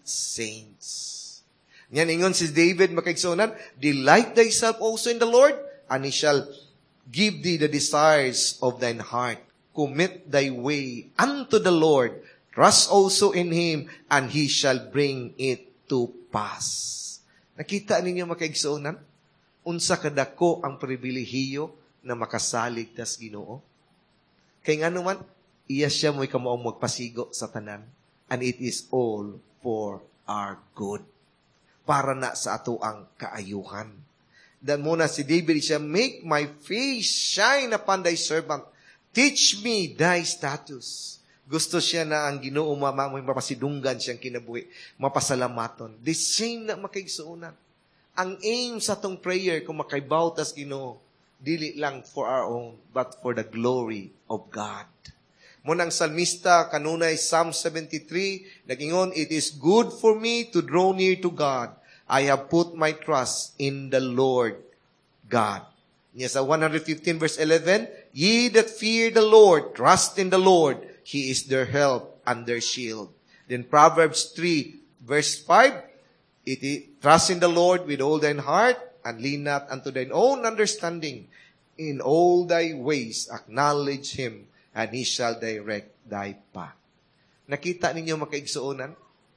Speaker 1: saints. Yan ingon si David makaigsunan, delight thyself also in the Lord, and He shall give thee the desires of thine heart. Commit thy way unto the Lord. Trust also in Him, and He shall bring it to pass. Nakita ninyo makaigsunan? Unsa kadako ang pribilehiyo na makasalig tas Ginoo? Kay nga naman, iya siya mo'y kamuang magpasigo sa tanan. And it is all for our good. Para na sa ato ang kaayuhan. Dan muna si David siya, make my face shine upon thy servant. Teach me thy status. Gusto siya na ang Ginoo mama mo'y mapasidunggan siyang kinabuhi. Mapasalamaton. The same na makaigsuunan. Ang aim sa tong prayer kung makaibaw tas Ginoo, dili lang for our own, but for the glory of God. Munang salmista, kanunay Psalm seventy-three, nagingon, it is good for me to draw near to God. I have put my trust in the Lord God. Yes, sa one fifteen verse eleven, ye that fear the Lord, trust in the Lord. He is their help and their shield. Then Proverbs three verse five, it is, trust in the Lord with all thine heart, and lean not unto thine own understanding. In all thy ways acknowledge Him, and He shall direct thy path. Nakita ninyo makaigsuonan?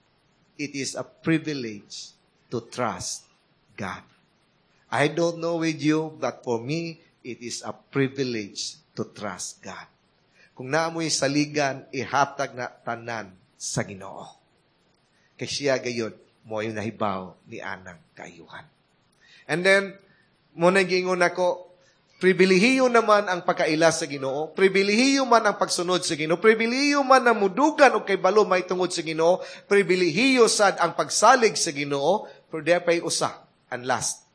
Speaker 1: It is a privilege to trust God. I don't know with you, but for me, it is a privilege to trust God. Kung naamoy saligan, ihatag na tanan sa Ginoo. Kay siya gayon, mo yung nahibaw ni anang kaayuhan. And then, mo nagingon ako, pribilehiyo naman ang pagkaila sa Ginoo, pribilehiyo man ang pagsunod sa Ginoo, pribilehiyo man ang mudugan o kay balo may tungod sa Ginoo, pribilehiyo sad ang pagsalig sa Ginoo, pero di pa'y usa. And last,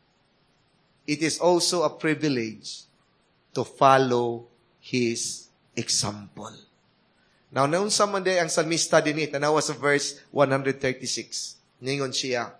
Speaker 1: it is also a privilege to follow His example. Now, naunsa man day ang salmista din ito, tanawa sa verse one thirty-six. Ningon siya,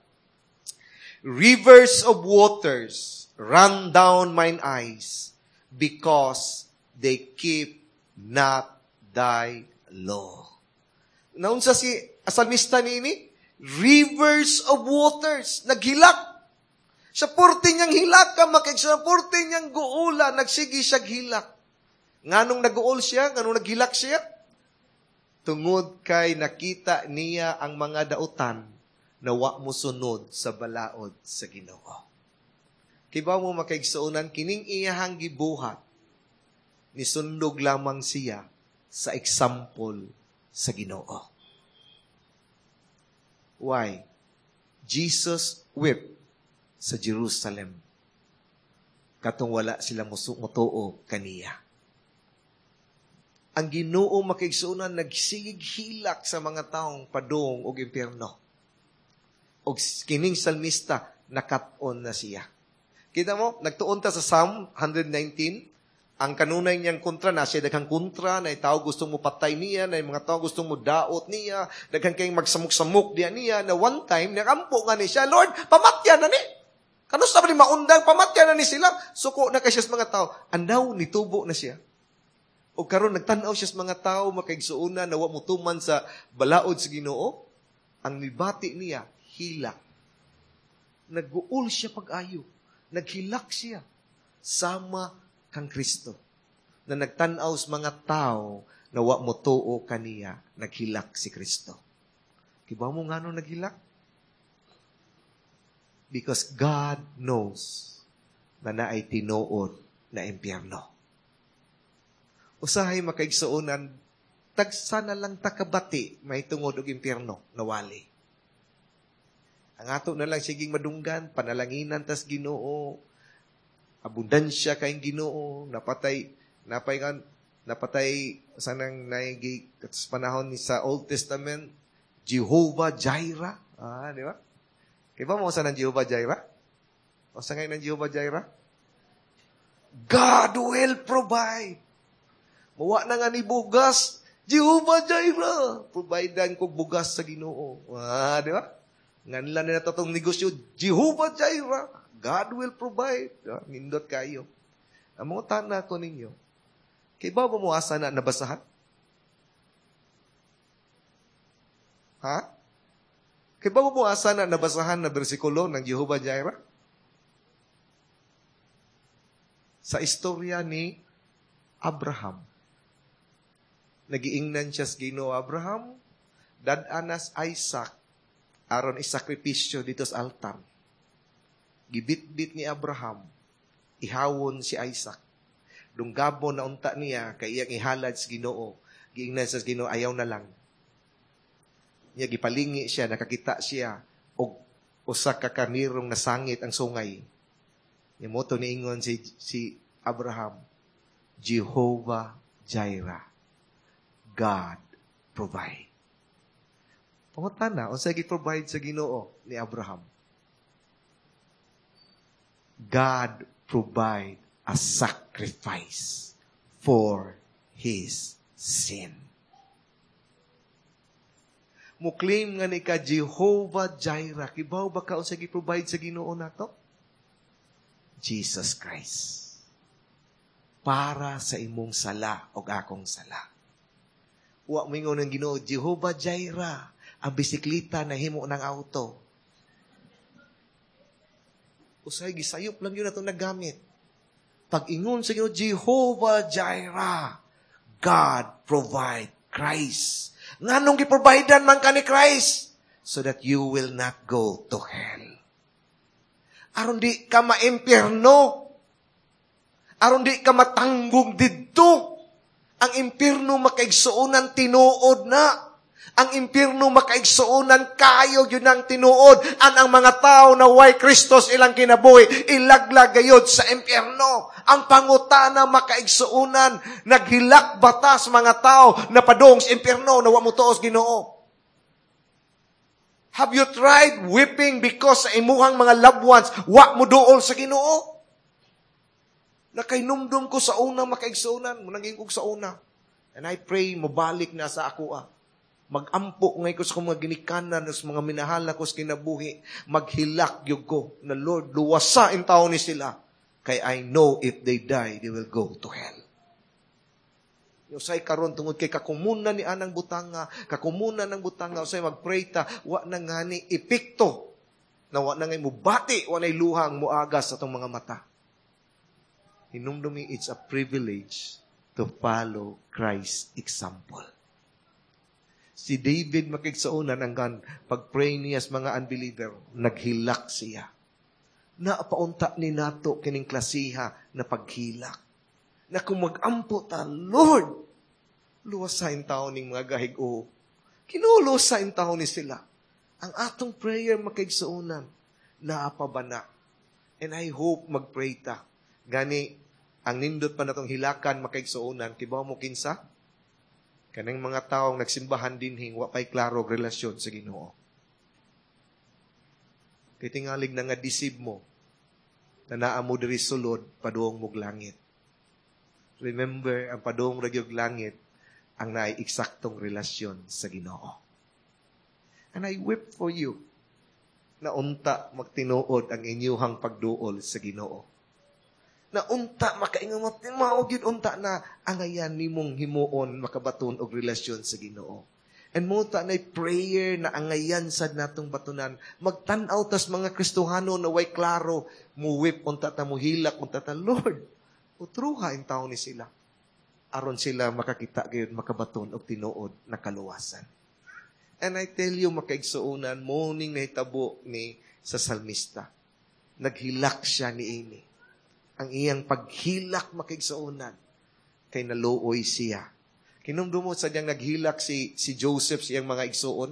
Speaker 1: rivers of waters run down mine eyes, because they keep not thy law. Naunsa si asalmista ni ini? rivers of waters. Naghilak. Sa purti niyang hilak ka, makiksa, purti niyang guula, nagsigi siya hilak. Nganong nag-uol siya? Nganong naghilak siya? Tungod kay nakita niya ang mga dautan na wa mo sunod sa balaod sa Ginoo. Kiba mo makaigsuunan, kining iyahang gibuhat, nisundog lamang siya sa example sa Ginoo. Why? Jesus wept sa Jerusalem katong wala sila mutuo kaniya. Ang Ginoo makaigsuunan nagsigig hilak sa mga taong padung og impyerno. Og kining salmista nakat-on na siya. Kita mo, nagtuon ta sa Psalm one nineteen, ang kanunay niyang kontra na siya, daghang kontra, na tao gustong mo patay niya, na mga tao gustong mo daot niya, daghang kayong magsamok-samok diya niya, na one time, nakampo nga ni siya, Lord, pamatya na ni. Kanusta ba ni maundang, pamatya na ni sila. Suko na kay siya sa mga tao. Andaw, nitubo na siya. O karon nagtanaw siya sa mga tao, makaigsuuna, na wa mutuman sa balaod sa Ginoo, ang nibati niya, hilak. Nag-uul siya pag-ayo. Naghilak siya. Sama kang Kristo. Na nagtanaw sa mga tao na wa mo tuo kaniya, naghilak si Kristo. Kiba mo nga nung naghilak? Because God knows na naay tinuod na impyerno. Usahay makaigsuunan, tagsa na lang takabati may tungod og impyerno nawali. Ang ato na lang siging madunggan, panalanginan tas Ginoo, abundansya kayong Ginoo, napatay, napay, napatay, sanang naigi, sa panahon ni sa Old Testament, Jehovah Jireh. Ah, di ba? Kaya ba mo sa ng Jehovah Jireh? O sa ngayon ng Jehovah Jireh? God will provide. Mawa na nga ni bugas, Jehovah Jireh. Providean ko bugas sa Ginoo. Ah, di ba? Ngan lang na natotong negosyo, Jehovah Jireh. God will provide. Ah, nindot kayo. Ang mga tana ko ninyo, kaya ba mo asa na nabasahan? Ha? Kaya ba mo asa na nabasahan na bersikulo ng Jehovah Jireh? Sa istorya ni Abraham. Nagiingnan siya sa Ginoo Abraham, dadanas Isaac, aron isakripisyo dito sa altar. Gibit-bit ni Abraham, ihawon si Isaac. Dunggabon na unta niya, kay iyang ihalad sa Ginoo. Giingnan sa Ginoo, ayaw na lang. Niya gipalingi siya, nakakita siya, og usa ka karnirong nasangit ang sungay. Niya moto niingon si, si Abraham, Jehovah Jireh, God provide. Pangutan na, unsa gi-provide sa Ginoo ni Abraham? God provide a sacrifice for his sin. Muklaim nga ni ka Jehovah Jireh, kibaw ba ka unsa gi-provide sa Ginoo nato? Jesus Christ. Para sa imong sala o akong sala. Wa mo ingon ng Ginoo, Jehovah Jireh, ang bisikleta na himo ng auto. Usay, gisayop lang yun na itong nagamit. Pag-ingon sa Ginoo, Jehovah Jireh, God provide Christ. Nga nung giprovidean man ka ni Christ, so that you will not go to hell. Aron di ka maimpyerno. Aron di ka matanggong didto. Ang impyerno makaigsuunan tinuod na. Ang impyerno makaigsuunan kayo yun ang tinuod. An ang mga tao na way Kristos ilang kinabuhi, ilaglag gayod sa impyerno. Ang pangutana makaigsuunan, naghilak batas mga tao na padong sa impyerno na wa mo tuos Ginoo. Have you tried weeping because sa imuhang mga loved ones wa mo duol sa Ginoo? Nakainumdum ko sa una makaigsuunan, munaging kog sa una. And I pray mabalik na sa ako ah. Mag-ampo ngay ko sa mga ginikanan, sa mga minahal na ko sa kinabuhi, maghilak yung ko na Lord, luwasain tao ni sila. Kaya I know if they die, they will go to hell. Usay karon tungod kay kakumunan ni anang butanga, kakumunan ng butanga, usay mag-pray ta, wa na nga ni epekto, na wa na nga mubati, wa na luhang muagas sa itong mga mata. Hinumdumi, it's a privilege to follow Christ's example. Si David makigsuonan hanggang pag-pray niya sa mga unbeliever, naghilak siya. Napaunta ni nato kining klasiha na paghilak. Na kung mag-ampo ta, Lord, luwasain taon ning mga gahig-o. Kinulusain taon ni sila. Ang atong prayer makigsuonan, naapabana. And I hope mag-pray ta. Gani, ang nindot pa natong hilakan makigsuonan, kibaw mo kinsa? Kanang mga taong nagsimbahan dinhing, wapay klaro relasyon sa Ginoo. Kaya tingalig na nga disib mo, na naamo diri sulod, paduong mog langit. Remember, ang padong ragyog langit, ang naay eksaktong relasyon sa Ginoo. And I weep for you, na unta magtinuod ang inyuhang pagduol sa Ginoo. Na unta makaingon mo, timaog yun unta na angayan nimong himuon makabaton og relasyon sa Ginoo. And munta na prayer na angayan sad natong batunan, magtan-aw tas mga Kristohano na way klaro, muwip unta ta muhilak unta ta, Lord, utruha ang tao ni sila. Aron sila makakita gayon makabaton og tinuod na kaluwasan. And I tell you, makaigsuunan, morning na hitabo ni sa salmista. Naghilak siya ni ini. Ang iyang paghilak makaigsuunan, kay naluoy siya. Kinumdumo sa diyang naghilak si, si Joseph, siyang mga igsuon.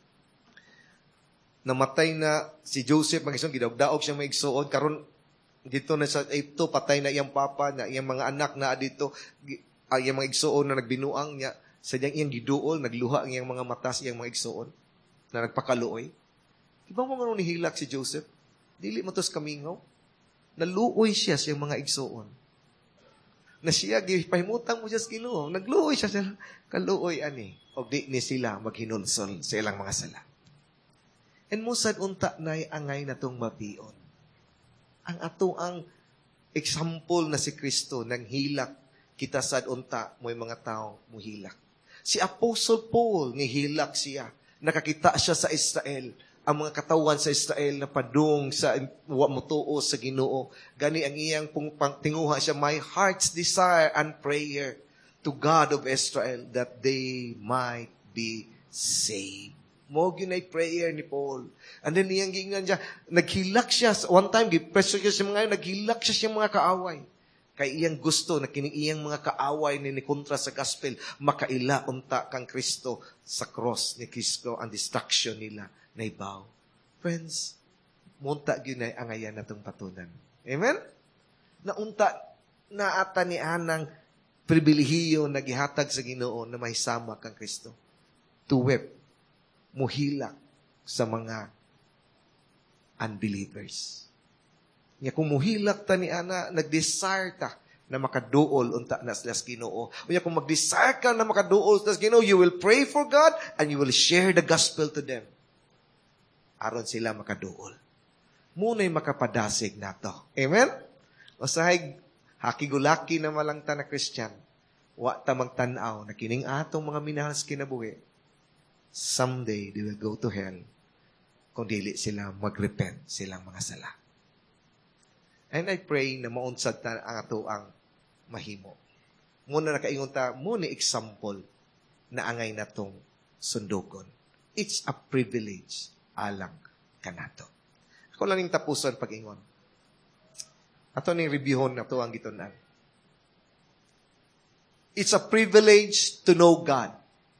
Speaker 1: Namatay na si Joseph, mag-igsuon, gidawdaog siya mga igsuon. Karon dito na sa Egypto, patay na iyang papa, na iyang mga anak na dito, uh, iyang mga igsuon na nagbinuang niya, sa diyang iyang giduol, nagluha ang iyang mga mata sa iyang mga igsuon, na nagpakaluoy. Diba mo nga nung nihilak si Joseph? Dili mo tos kamingaw. Naluoy siya sa iyang mga igsuon. Na siya, gipahimutang mo siya sa Ginoo. Nagluoy siya sa kaluoy, ani. O di ni sila maghinulsol sa ilang mga sala. And musad unta na'y angay na tong mapion. Ang ato ang example na si Kristo nang hilak kita sad unta mo'y mga tao muhilak. Si Apostle Paul ni hilak siya. Nakakita siya sa Israel. Ang mga katawan sa Israel na padung sa wa mutuo sa Ginoo. Gani ang iyang tinguha siya, my heart's desire and prayer to God of Israel that they might be saved. Mo ginay prayer ni Paul. And then iyang gingan siya, naghilak siya. One time, gipreso siya sa mga, naghilak siya sa mga kaaway. Kay iyang gusto na kining iyang mga kaaway ni kontra sa gospel, makaila unta kang Kristo sa cross ni Kristo, ang destruction nila na ibaw. Friends, munta ginay angayan natong patunan. Amen? Naunta na ata ni anang pribilehiyo na gihatag sa Ginoo na mahisama kang Kristo. To weep, muhilak sa mga unbelievers. Nga kung muhilak ta ni ana, nag-desire ta na makaduol unta na sa Ginoo. Unya kung mag-desire ka na makaduol sa Ginoo, you will pray for God and you will share the gospel to them. Aron sila makaduol. Muna'y makapadasig nato. Amen? Usahay, hakigulaki na malang ta na Christian, wa ta magtanaw na kining atong mga minahal sa kinabuhi, someday they will go to hell kung dili sila mag-repent silang mga sala. And I pray na maunsad ta ang ato ang mahimo. Muna nakaingon ta, muna example na angay natong sundugon. It's a privilege alang kanato. Ako lang yung tapuson pag-ingon. Ato ning reviewon na to ang gitunan. It's a privilege to know God.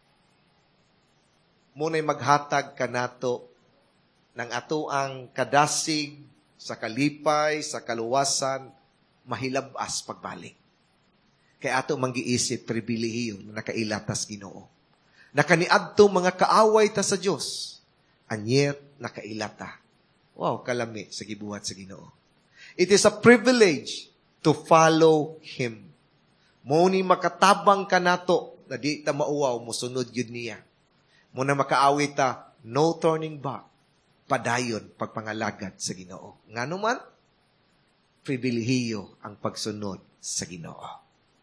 Speaker 1: Muna'y maghatag kanato ng ato ang kadasig sa kalipay, sa kaluwasan, mahilabas pagbalik. Kaya ato manggiisip pribilehiyo na nakailatas Ginoo. Nakaniadto mga kaaway ta sa Dios, anyet nakailata. Wow, kalami sa gibuhat sa Ginoo. It is a privilege to follow Him. Muni makatabang kanato na di ta mauwaw musunod yun niya. Muna makaawit ta, no turning back. Padayon pagpangalagad sa Ginoo. Nganuman, pribilehiyo ang pagsunod sa Ginoo.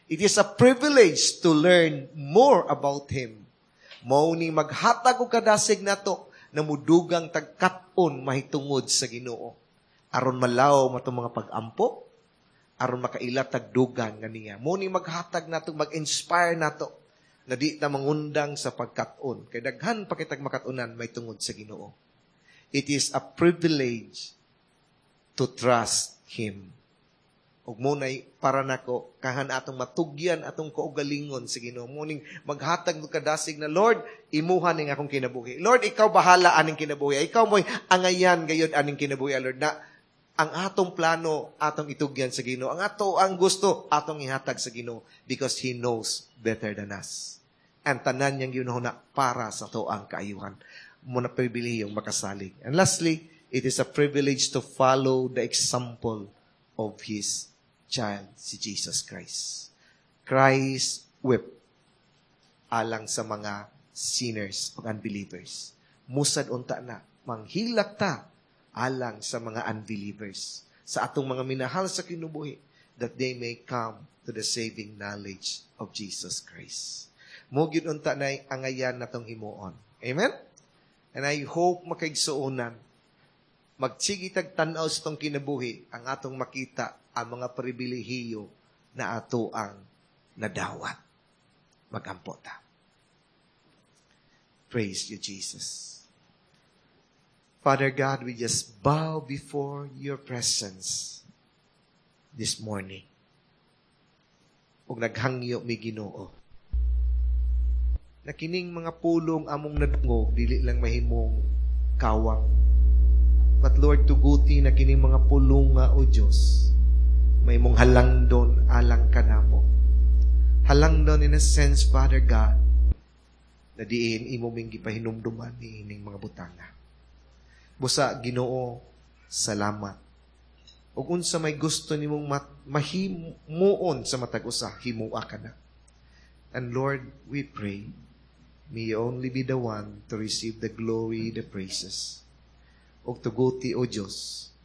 Speaker 1: It is a privilege to learn more about Him. Mao ni maghatag og kadasig nato na mudugang tagkat-on mahitungod sa Ginoo. Aron malaw mo itong mga pag-ampo, aron makailat tagdugan ganiya. Mao ni maghatag nato, mag-inspire nato na di ta mangundang sa pagkat-on. Kay daghan pa kitag makat-unan mahitungod sa Ginoo. It is a privilege to trust Him. Ug munay para nako kahan atong matugyan atong kaugalingon sa Ginoo. Muning maghatag og kadasig na Lord, imuha ning akong kinabuhi. Lord, ikaw bahala aning kinabuhi. Ikaw mo'y angayan gayud aning kinabuhi, Lord, na ang atong plano atong itugyan sa Ginoo. Ang ato ang gusto atong ihatag sa Ginoo because He knows better than us. Ang tanan niyang Ginoo na para sa to ang kaayuhan. Muna pribilehiyong makasalig. And lastly, it is a privilege to follow the example of His child, si Jesus Christ. Christ wept alang sa mga sinners o unbelievers. Musad unta na, manghilak ta alang sa mga unbelievers, sa atong mga minahal sa kinubuhi, that they may come to the saving knowledge of Jesus Christ. Mugid unta na angayan natong himuon. Amen? And I hope makaigsuunan, magsigi tag tanaw sa tong kinabuhi, ang atong makita ang mga pribilehiyo na ato ang nadawat. Magampo ta. Praise you, Jesus. Father God, we just bow before your presence this morning. Ug naghangyo mi Ginoo. Na kining mga pulong among nadungog, dili lang mahimong kawang. But Lord, tuguti na kining mga pulong nga, O Diyos, may mong halangdon alang kanamo. Halangdon in a sense, Father God, na diin imo ming gipahinumduman ni ining mga butanga. Busa, Ginoo, salamat. Ug unsa may gusto nimong mahimuon sa matag usa, himua ka na. And Lord, we pray, may you only be the one to receive the glory, the praises. Ug tuguti, O Diyos,